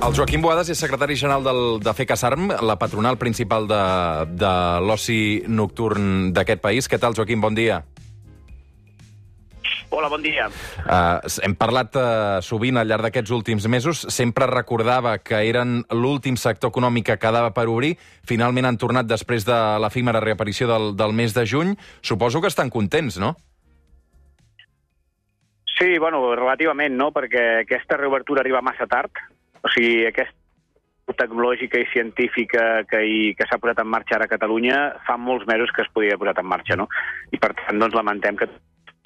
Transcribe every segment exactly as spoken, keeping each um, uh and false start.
El Joaquim Boadas és secretari general del, de FECASARM, la patronal principal de, de l'oci nocturn d'aquest país. Què tal, Joaquim? Bon dia. Hola, bon dia. Uh, hem parlat uh, sovint al llarg d'aquests últims mesos. Sempre recordava que eren l'últim sector econòmic que quedava per obrir. Finalment han tornat després de l'efímera reaparició del, del mes de juny. Suposo que estan contents, no? Sí, bueno, relativament, no?, perquè aquesta reobertura arriba massa tard. O sigui, aquesta tecnològica i científica que, hi, que s'ha posat en marxa ara a Catalunya fa molts mesos que es podia haver posat en marxa, no? I per tant, doncs, lamentem que...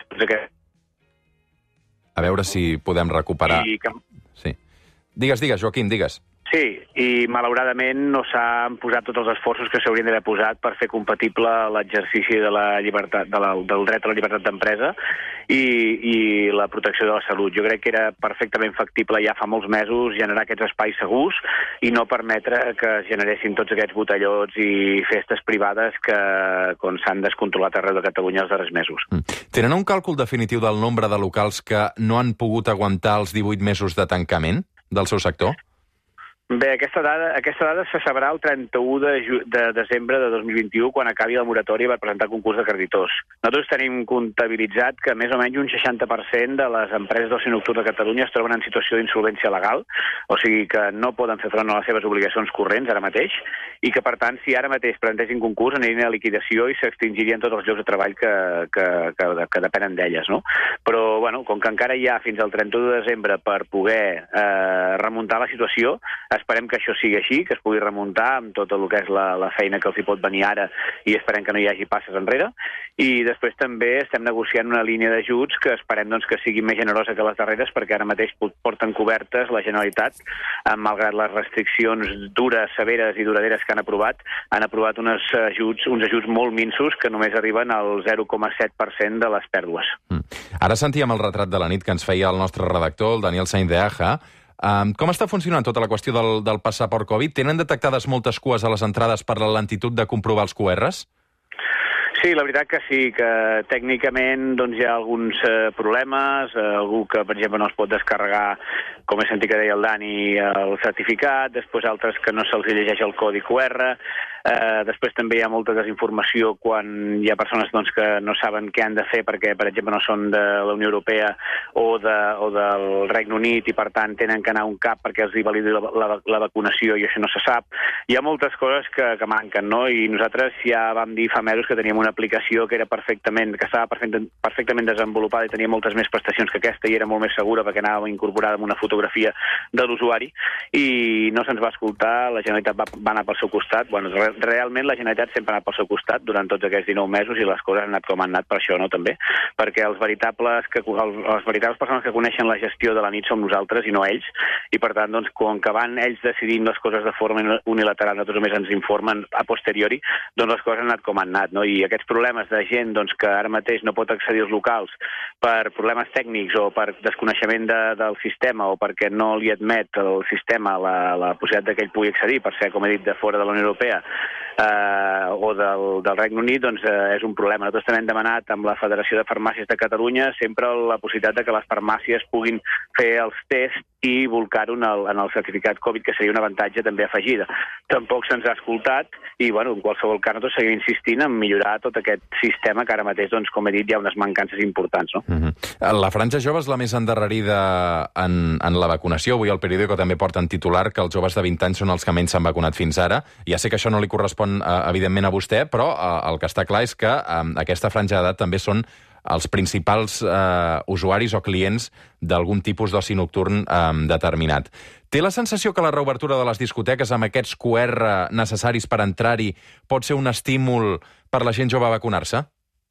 A veure si podem recuperar... I que... Sí. Digues, digues, Joaquim, digues. Sí, i malauradament no s'han posat tots els esforços que s'haurien d'haver posat per fer compatible l'exercici de la llibertat, de la, del dret a la llibertat d'empresa i, i la protecció de la salut. Jo crec que era perfectament factible ja fa molts mesos generar aquests espais segurs i no permetre que es generessin tots aquests botellots i festes privades que s'han descontrolat arreu de Catalunya els darrers mesos. Mm. Tenen un càlcul definitiu del nombre de locals que no han pogut aguantar els divuit mesos de tancament del seu sector? Bé, aquesta dada, aquesta dada se sabrà el trenta-u de, de desembre de dos mil vint-i-u, quan acabi la moratòria per presentar concurs de creditors. Nosaltres tenim comptabilitzat que més o menys un seixanta per cent de les empreses d'oci nocturn de Catalunya es troben en situació d'insolvència legal, o sigui que no poden fer front a les seves obligacions corrents ara mateix, i que, per tant, si ara mateix presentessin concurs, anirien a liquidació i s'extingirien tots els llocs de treball que, que, que, que depenen d'elles, no? Però, bueno, com que encara hi ha fins al trenta-u de desembre per poder eh, remuntar la situació, esperem que això sigui així, que es pugui remuntar amb tot el que és la, la feina que els hi pot venir ara i esperem que no hi hagi passes enrere. I després també estem negociant una línia d'ajuts que esperem doncs, que sigui més generosa que les darreres, perquè ara mateix porten cobertes la Generalitat, malgrat les restriccions dures, severes i duraderes que han aprovat, han aprovat uns ajuts, uns ajuts molt minsos que només arriben al zero coma set per cent de les pèrdues. Mm. Ara sentíem el retrat de la nit que ens feia el nostre redactor, el Daniel Sainz de Aja. Um, com està funcionant tota la qüestió del, del passaport Covid? Tenen detectades moltes cues a les entrades per la lentitud de comprovar els Q Rs? Sí, la veritat que sí, que tècnicament doncs, hi ha alguns eh, problemes, eh, algú que, per exemple, no es pot descarregar, com he sentit que deia el Dani, el certificat, després altres que no se'ls llegeix el codi Q R, eh, després també hi ha molta desinformació quan hi ha persones doncs, que no saben què han de fer perquè, per exemple, no són de la Unió Europea o, de, o del Regne Unit i, per tant, tenen que anar a un cap perquè els hi validi la, la, la vacunació i això no se sap. Hi ha moltes coses que, que manquen, no? I nosaltres ja vam dir fa mesos que teníem una aplicació que era perfectament, que estava perfectament, perfectament desenvolupada i tenia moltes més prestacions que aquesta i era molt més segura perquè anava incorporada amb una fotografia de l'usuari i no se'ns va escoltar, la Generalitat va, va anar pel seu costat. Bueno, re, realment la Generalitat sempre ha anat pel seu costat durant tots aquests dinou mesos i les coses han anat com han anat per això, no, també? Perquè els veritables, que, els, les veritables persones que coneixen la gestió de la nit som nosaltres i no ells, i per tant, doncs, com que van ells decidint les coses de forma unilateral, nosaltres només ens informen a posteriori, doncs les coses han anat com han anat, no? I aquests problemes de gent doncs, que ara mateix no pot accedir als locals per problemes tècnics o per desconeixement de, del sistema o perquè no li admet el sistema la, la possibilitat que ell pugui accedir per ser, com he dit, de fora de la Unió Europea eh, o del, del Regne Unit, doncs eh, és un problema. Nosaltres també hem demanat amb la Federació de Farmàcies de Catalunya sempre la possibilitat de que les farmàcies puguin fer els tests i volcar-ho en, el, en el certificat Covid, que seria un avantatge també afegida. Tampoc se'ns ha escoltat i, bueno, en qualsevol cas, nosaltres seguim insistint en millorar tot aquest sistema que ara mateix, doncs, com he dit, hi ha unes mancances importants, no? Mm-hmm. La franja jove és la més endarrerida en, en la vacunació. Avui el periòdico també porta en titular que els joves de vint anys són els que menys s'han vacunat fins ara. Ja sé que això no li correspon, evidentment, a vostè, però el que està clar és que aquesta franja d'edat també són els principals eh, usuaris o clients d'algun tipus d'oci nocturn eh, determinat. Té la sensació que la reobertura de les discoteques amb aquests Q R necessaris per entrar-hi pot ser un estímul per la gent jove a vacunar-se?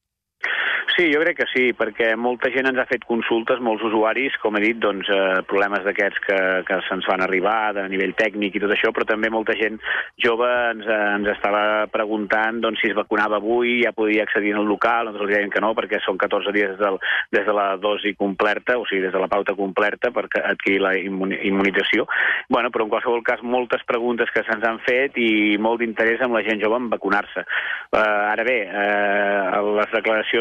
Sí, jo crec que sí, perquè molta gent ens ha fet consultes, molts usuaris, com he dit, doncs, eh, problemes d'aquests que, que se'ns van arribar de nivell tècnic i tot això, però també molta gent jove ens, eh, ens estava preguntant doncs, si es vacunava avui, ja podia accedir al local, nosaltres els deien que no, perquè són catorze dies des, del, des de la dosi completa, o sigui, des de la pauta completa per adquirir la immunització. Bueno, però en qualsevol cas, moltes preguntes que se'ns han fet i molt d'interès amb la gent jove en vacunar-se. Eh, ara bé, eh, les declaracions del Consell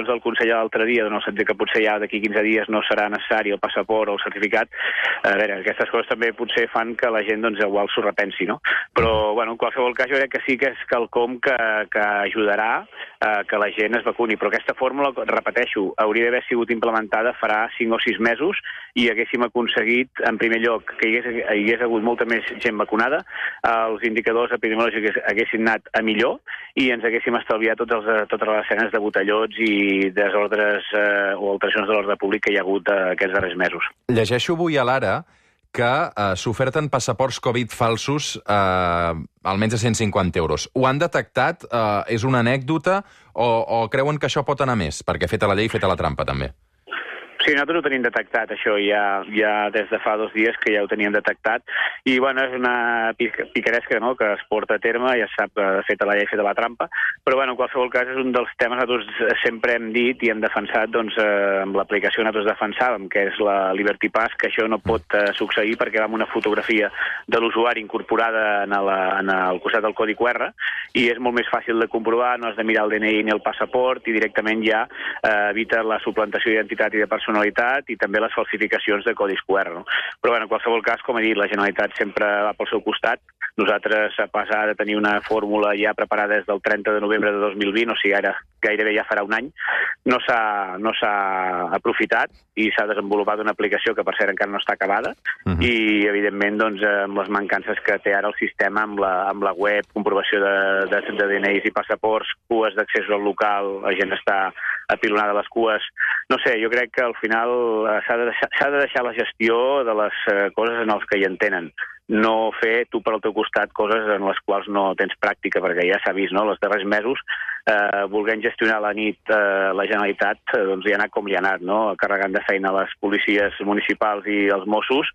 aconsellar l'altre dia, en el sentit que potser ja d'aquí quinze dies no serà necessari el passaport o el certificat, a veure, aquestes coses també potser fan que la gent doncs igual s'ho repensi, no? Però, bueno, en qualsevol cas jo crec que sí que és quelcom que, que ajudarà eh, que la gent es vacuni, però aquesta fórmula, repeteixo, hauria d'haver sigut implementada farà cinc o sis mesos i haguéssim aconseguit, en primer lloc, que hi hagués, hi hagués hagut molta més gent vacunada, els indicadors epidemiològics haguessin anat a millor i ens haguéssim estalviat tots els, totes les escenes de botellots i desordres eh, o alteracions de l'ordre públic que hi ha hagut eh, aquests darrers mesos. Llegeixo avui a l'Ara que eh, s'oferten passaports Covid falsos eh, almenys a cent cinquanta euros. Ho han detectat? Eh, és una anècdota? O, o creuen que això pot anar més? Perquè feta la llei, feta la trampa, també. Sí, nosaltres ho tenim detectat, això, ja, ja des de fa dos dies que ja ho teníem detectat, i bueno, és una picaresca, no?, que es porta a terme, ja sap que feta la llei, feta la trampa, però bueno, en qualsevol cas és un dels temes que nosaltres sempre hem dit i hem defensat, doncs, eh, amb l'aplicació que nosaltres defensàvem, que és la Liberty Pass, que això no pot eh, succeir perquè va amb una fotografia de l'usuari incorporada en, la, en el costat del codi Q R, i és molt més fàcil de comprovar, no has de mirar el D N I ni el passaport, i directament ja eh, evita la suplantació d'identitat i de personalitat i també les falsificacions de codis Q R. No? Però bueno, en qualsevol cas, com he dit, la Generalitat sempre va pel seu costat. Nosaltres, a pesar de tenir una fórmula ja preparada des del trenta de novembre de dos mil vint, o sigui, ara gairebé ja farà un any, no s'ha no s'ha aprofitat i s'ha desenvolupat una aplicació que, per cert, encara no està acabada, uh-huh. i, evidentment, doncs, amb les mancances que té ara el sistema amb la, amb la web, comprovació de, de, de D N Is i passaports, cues d'accés al local, la gent està apilonada a les cues. No sé, jo crec que al final s'ha de, deixar, de deixar la gestió de les eh, coses en els que hi entenen. No fer tu per al teu costat coses en les quals no tens pràctica, perquè ja s'ha vist, no?, els darrers mesos, eh, volent gestionar la nit eh, la Generalitat, eh, doncs hi ha anat com hi ha anat, no?, carregant de feina les policies municipals i els Mossos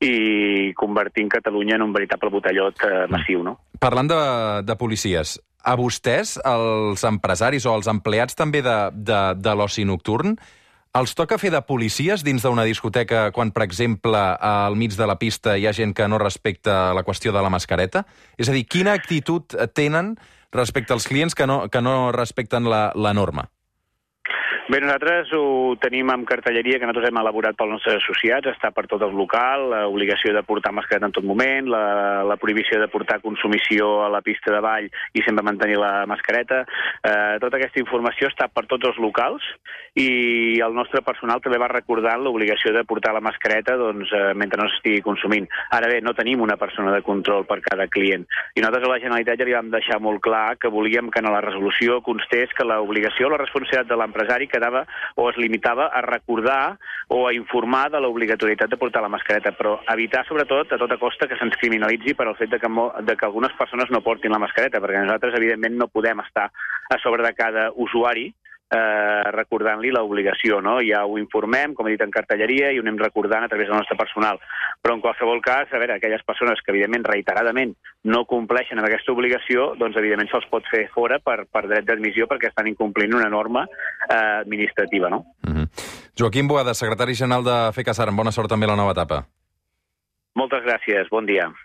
i convertint Catalunya en un veritable botellot eh, massiu, no? Parlant de, de policies, a vostès, els empresaris o els empleats també de, de, de l'oci nocturn, els toca fer de policies dins d'una discoteca quan, per exemple, al mig de la pista hi ha gent que no respecta la qüestió de la mascareta? És a dir, quina actitud tenen respecte als clients que no, que no respecten la, la norma? Bé, nosaltres ho tenim amb cartelleria que nosaltres hem elaborat pels nostres associats, està per tot el local, l'obligació de portar mascareta en tot moment, la, la prohibició de portar consumició a la pista de ball i sempre mantenir la mascareta. Eh, tota aquesta informació està per tots els locals i el nostre personal també va recordant l'obligació de portar la mascareta doncs, eh, mentre no s'estigui consumint. Ara bé, no tenim una persona de control per cada client. I nosaltres a la Generalitat ja li vam deixar molt clar que volíem que en la resolució constés que l'obligació o la responsabilitat de l'empresari quedava o es limitava a recordar o a informar de l'obligatorietat de portar la mascareta, però evitar, sobretot, a tota costa que se'ns criminalitzi per al fet de que, de que algunes persones no portin la mascareta, perquè nosaltres, evidentment, no podem estar a sobre de cada usuari eh, recordant-li l'obligació, no? Ja ho informem, com he dit, en cartelleria, i ho anem recordant a través del nostre personal. Però, en qualsevol cas, a veure, aquelles persones que, evidentment, reiteradament no compleixen amb aquesta obligació, doncs, evidentment, se'ls pot fer fora per, per dret d'admissió perquè estan incomplint una norma eh, administrativa, no? Mm-hmm. Joaquim Boada, secretari general de FECASARM, bona sort també a la nova etapa. Moltes gràcies, bon dia.